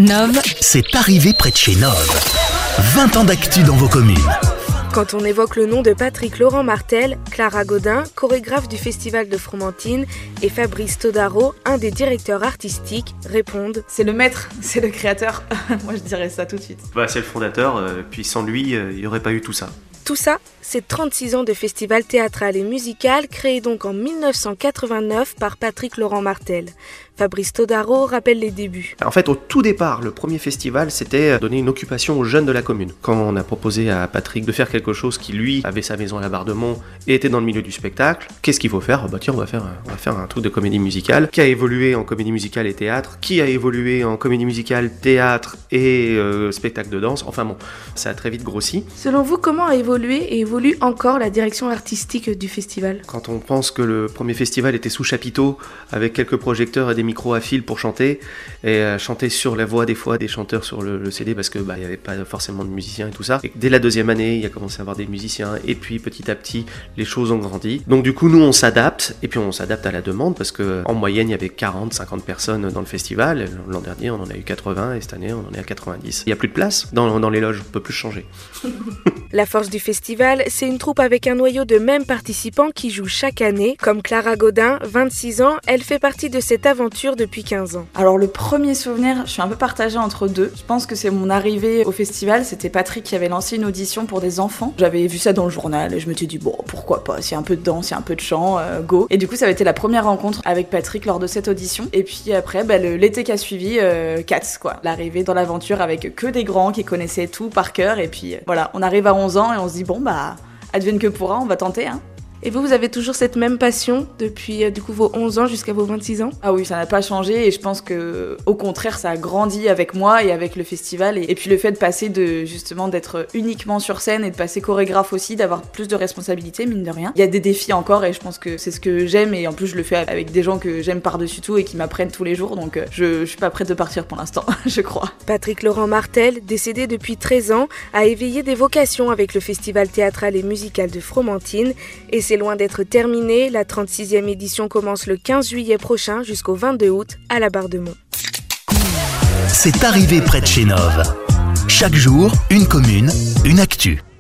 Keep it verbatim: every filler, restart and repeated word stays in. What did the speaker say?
Nov, c'est arrivé près de chez Nov. vingt ans d'actu dans vos communes. Quand on évoque le nom de Patrick Laurent Martel, Clara Gaudin, chorégraphe du Festival de Fromentine, et Fabrice Todaro, un des directeurs artistiques, répondent « C'est le maître, c'est le créateur ». Moi je dirais ça tout de suite. Bah, c'est le fondateur, euh, puis sans lui, euh, il n'y aurait pas eu tout ça. Tout ça, c'est trente-six ans de festival théâtral et musical créé donc en dix-neuf cent quatre-vingt-neuf par Patrick Laurent Martel. Fabrice Todaro rappelle les débuts. En fait, au tout départ, le premier festival, c'était donner une occupation aux jeunes de la commune. Quand on a proposé à Patrick de faire quelque chose qui, lui, avait sa maison à la Bardemont et était dans le milieu du spectacle, qu'est-ce qu'il faut faire ? Bah tiens, on va faire, un, on va faire un truc de comédie musicale qui a évolué en comédie musicale et théâtre, qui a évolué en comédie musicale, théâtre et euh, spectacle de danse. Enfin bon, ça a très vite grossi. Selon vous, comment a évolué et évolue encore la direction artistique du festival ? Quand on pense que le premier festival était sous chapiteau, avec quelques projecteurs et des micros à fil pour chanter, et euh, chanter sur la voix des fois des chanteurs sur le, le C D parce que bah, il n'y avait pas forcément de musiciens et tout ça. Et dès la deuxième année, il y a commencé à avoir des musiciens, et puis petit à petit, les choses ont grandi. Donc du coup, nous on s'adapte, et puis on s'adapte à la demande parce que en moyenne, il y avait quarante à cinquante personnes dans le festival. L'an dernier, on en a eu quatre-vingts, et cette année, on en est à quatre-vingt-dix. Il n'y a plus de place dans, dans les loges, on ne peut plus changer. La force du festival, c'est une troupe avec un noyau de mêmes participants qui jouent chaque année. Comme Clara Gaudin, vingt-six ans, elle fait partie de cette aventure depuis quinze ans. Alors le premier souvenir, je suis un peu partagée entre deux. Je pense que c'est mon arrivée au festival, c'était Patrick qui avait lancé une audition pour des enfants. J'avais vu ça dans le journal et je me suis dit bon, pourquoi pas, s'il y a un peu de danse, s'il y a un peu de chant, euh, go. Et du coup ça avait été la première rencontre avec Patrick lors de cette audition. Et puis après, bah, le, l'été qui a suivi, euh, Cats quoi. L'arrivée dans l'aventure avec que des grands qui connaissaient tout par cœur. Et puis euh, voilà, on arrive à onze ans et on se dit bon bah, advienne que pourra, on va tenter hein. Et vous, vous avez toujours cette même passion depuis euh, du coup vos onze ans jusqu'à vos vingt-six ans ? Ah oui, ça n'a pas changé et je pense que au contraire, ça a grandi avec moi et avec le festival. Et, et puis le fait de passer de justement d'être uniquement sur scène et de passer chorégraphe aussi, d'avoir plus de responsabilités, mine de rien. Il y a des défis encore et je pense que c'est ce que j'aime et en plus je le fais avec des gens que j'aime par-dessus tout et qui m'apprennent tous les jours. Donc je, je suis pas prête de partir pour l'instant, je crois. Patrick Laurent Martel, décédé depuis treize ans, a éveillé des vocations avec le festival théâtral et musical de Fromentine et c'est loin d'être terminé, la trente-sixième édition commence le quinze juillet prochain jusqu'au vingt-deux août à la Bardemont. C'est arrivé près de chez Nov. Chaque jour, une commune, une actu.